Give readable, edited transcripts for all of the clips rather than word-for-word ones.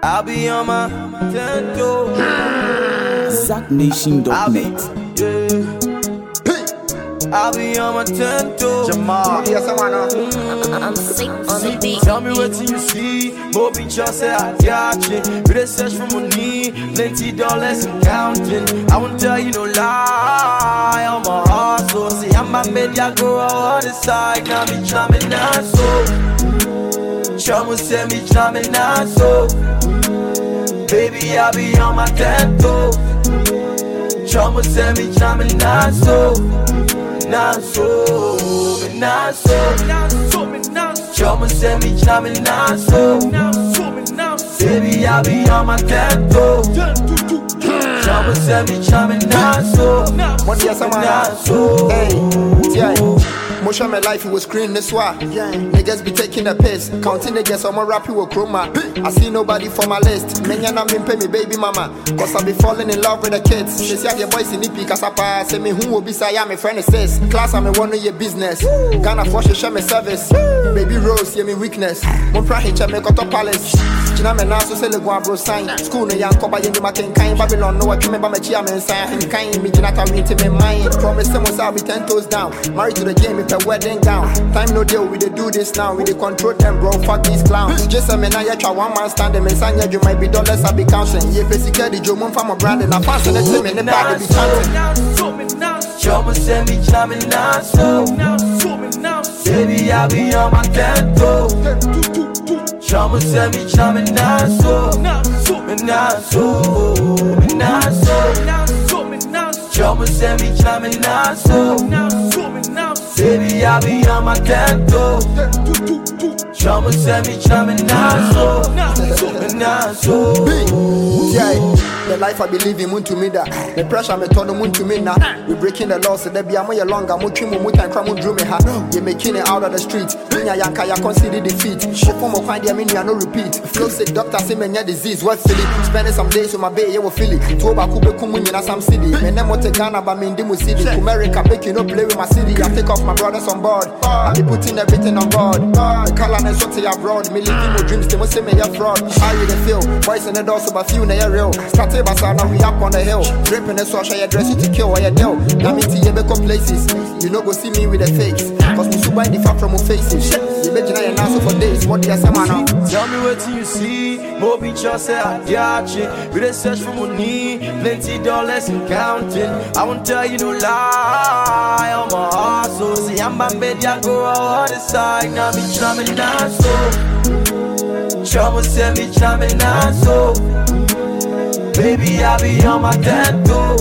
I'll be on my 10 toes. ZachNation.net. I'll be on my 10 toes. Jamal, yes, I'm sick on the beat. Tell me what you see. More pictures say I got you. We dey search for money, plenty dollars and counting. I won't tell you no lie. I'm a hustle. See, I'm a media girl on the side. Now me charming now so. Chum say me charming now so. Baby, I'll be on my 10 toes. Chum say me charming now so. Now so, now so, Choma send me charming now so. Baby, I'll be on my 10 toes. Choma send me charming now so. what yes, I'm Now so. Hey, yeah. Most of my life it was screen this why. Niggas be taking the piss. Counting niggas on my rap with chroma. I see nobody for my list. Many and pay me baby mama. Cause I be falling in love with the kids. She say your boys in the peak as I pass. Say me who will be say I'm a friend says. Class I'm a one of your business. Ghana for she share me service. Baby Rose, yeah me weakness. Mon pra hitch me got up palace. China me now so say le go bro sign. School no young coba you ma ken kind Babylon no what you remember me chia me sign. Him kind me Jonathan win to me mind. Promise them I'll be 10 toes down. Married to the game if a wedding gown. Time no deal, we dey do this now. We dey control them, bro. Fuck these clowns. Just a minute, you try one man standing. Me sanya, you might be dollars, I be counting. Yeah, basically, the Joe from a brand and I pass the next minute, body be chanting. Choma send me charming now so. Baby, I'll be on my 10 toes. Choma send me charming now so. Now so, now so. Choma send me charming now so. Baby, I'll be on my 10 toes. Choma send me charming now so. Now so. Yeah, the life I believe in, to me that. The pressure me told them to me now. We breaking the laws, so there be a more longer. Mo trim mo time cram drew me ha. You making it out of the street. Dunya yanka ya consider defeat. Shit for mo find me no repeat. Flow sick doctor say me disease. What silly? Spending some days with my baby, you will feel it. To ba kube kumu na some city. Me nemo te Ghana ba me ndimu city. America making no play with my city. I take off my brothers on board. I be putting everything on God. The color and so abroad. Me living my dreams. They must say me a fraud. How you the feel? Boys in the door so but few na real. Started by now we up on the hill. Dripping the sauce, I dress you to kill or you deal. Now me to you make up places. You know go see me with a face. Cause me so buy the fat from my faces. You imagine I answer for days. What do you say man? Tell me what you see. More pictures say I got you. We dey search for money, plenty dollars and counting. I won't tell you no lie. I'm a hustle. See I'm a media girl on the side. Now me charming now so. Choma send me charming now so. Baby, I'll be on my 10 toes.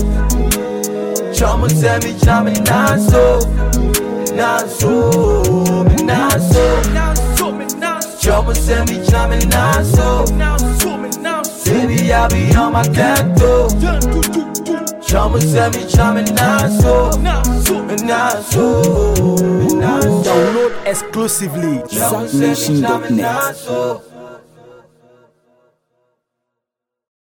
Choma send me charming now so. Now so, now so. Choma send me charming now so. Baby, I'll be on my 10 toes. Choma send me charming now so. Now so, now so. Download exclusively ZachNation.net.